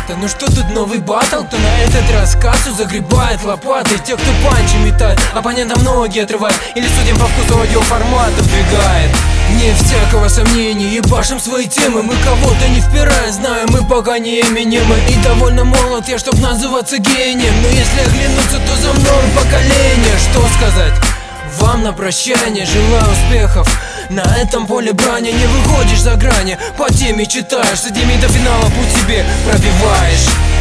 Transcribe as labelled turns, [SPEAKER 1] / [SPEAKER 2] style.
[SPEAKER 1] ребята, ну что тут новый батл? Кто на этот раз кассу загребает лопатой? Те, кто панчи метает, оппонентам ноги отрывает, или судим по вкусу аудиоформата вдвигает. Не всякого сомнения, ебашим свои темы. Мы кого-то не впираем, знаю, мы пока не Эминемы. И довольно молод я, чтоб называться гением. Но если оглянуться, то за мной поколение. Что сказать вам на прощание? Желаю успехов на этом поле брани. Не выходишь за грани, по теме читаешь, с этими до финала путь себе пробиваешь.